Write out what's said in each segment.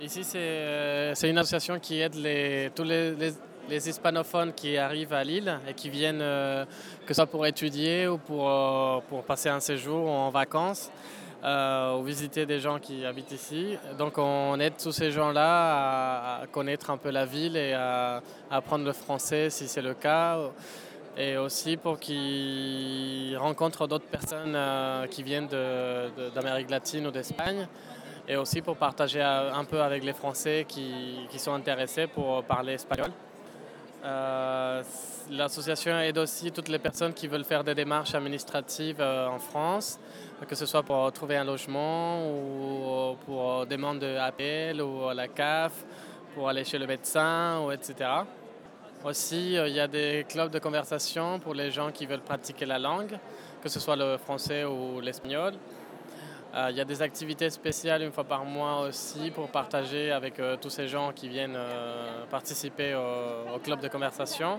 Ici, c'est une association qui aide tous les hispanophones qui arrivent à Lille et qui viennent, que ce soit pour étudier ou pour passer un séjour ou en vacances, ou visiter des gens qui habitent ici. Donc on aide tous ces gens-là à connaître un peu la ville et à apprendre le français si c'est le cas. Et aussi pour qu'ils rencontrent d'autres personnes qui viennent d'Amérique latine ou d'Espagne. Et aussi pour partager un peu avec les Français qui sont intéressés pour parler espagnol. Euh, L'association aide aussi toutes les personnes qui veulent faire des démarches administratives en France, que ce soit pour trouver un logement ou pour demande d'appel ou à la CAF, pour aller chez le médecin, ou etc. Aussi, il y a des clubs de conversation pour les gens qui veulent pratiquer la langue, que ce soit le français ou l'espagnol. Il y a des activités spéciales une fois par mois aussi pour partager avec tous ces gens qui viennent participer au club de conversation,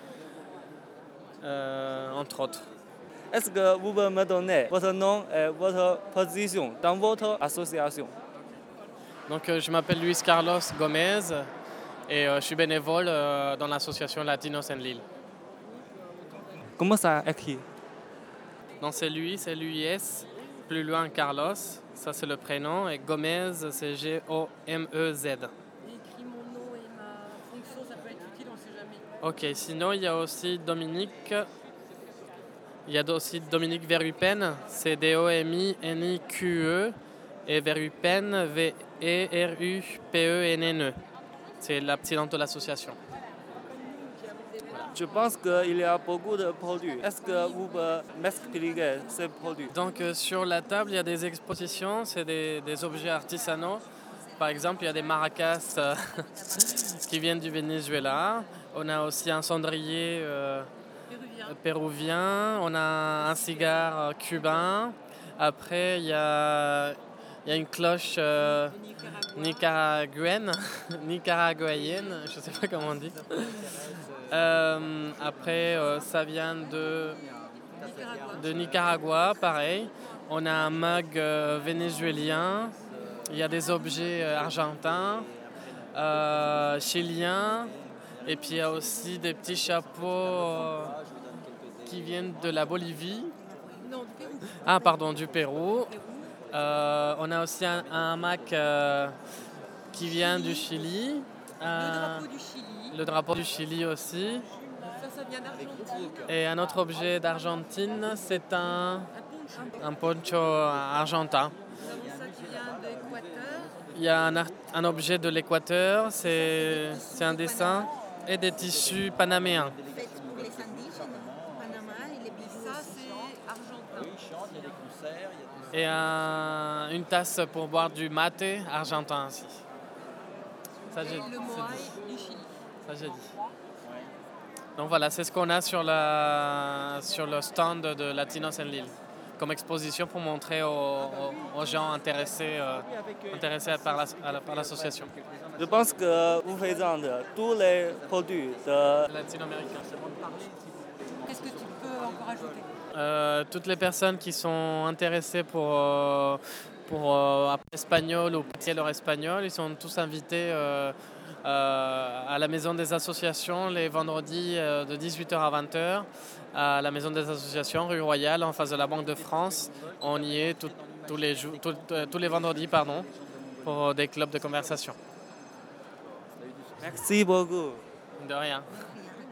entre autres. Est-ce que vous pouvez me donner votre nom et votre position dans votre association? Donc, je m'appelle Luis Carlos Gomez et je suis bénévole dans l'association Latinos en Lille. Comment ça écrit? Donc, c'est Luis, c'est Luis, plus loin Carlos, ça c'est le prénom, et Gomez, c'est Gomez. Écris mon nom et ma fonction, ça peut être utile, on ne sait jamais. Ok, sinon il y a aussi Dominique. Il y a aussi Dominique Verrupen, c'est Dominique, et Verrupen, Verupenne. C'est la présidente de l'association. Je pense qu'il y a beaucoup de produits. Est-ce que vous pouvez m'expliquer ces produits? Donc sur la table, il y a des expositions, c'est des objets artisanaux. Par exemple, il y a des maracas qui viennent du Venezuela. On a aussi un cendrier péruvien. On a un cigare cubain. Après, il y a une cloche nicaraguayenne, je ne sais pas comment on dit. Après, ça vient de Nicaragua, pareil. On a un mug vénézuélien. Il y a des objets argentins, chiliens. Et puis il y a aussi des petits chapeaux qui viennent de la Bolivie. Non, du Pérou. Ah, pardon, du Pérou. On a aussi un hamac qui vient du Chili. Le drapeau du Chili. Le drapeau du Chili aussi. Ça vient d'Argentine. Et un autre objet d'Argentine, c'est Un poncho. un poncho argentin. Nous avons ça qui vient d'Équateur. Il y a un objet de l'Équateur, c'est un dessin, et des tissus panaméens. Faites pour les indigènes, Panama et les Et Bigos. ça, c'est argentin. Et une tasse pour boire du mate argentin aussi. Ça, Et le moai du Chili. j'ai dit. Donc voilà, c'est ce qu'on a sur le stand de Latinos en Lille, comme exposition pour montrer aux gens intéressés par l'association. Je pense que vous présentez tous les produits de... Latino-américain. Qu'est-ce que tu peux encore ajouter? Toutes les personnes qui sont intéressées pour apprendre l'espagnol ou pratiquer leur espagnol, ils sont tous invités à la maison des associations les vendredis de 18h à 20h, à la maison des associations rue Royale en face de la Banque de France. On y est tous les vendredis pour des clubs de conversation. Merci beaucoup. De rien.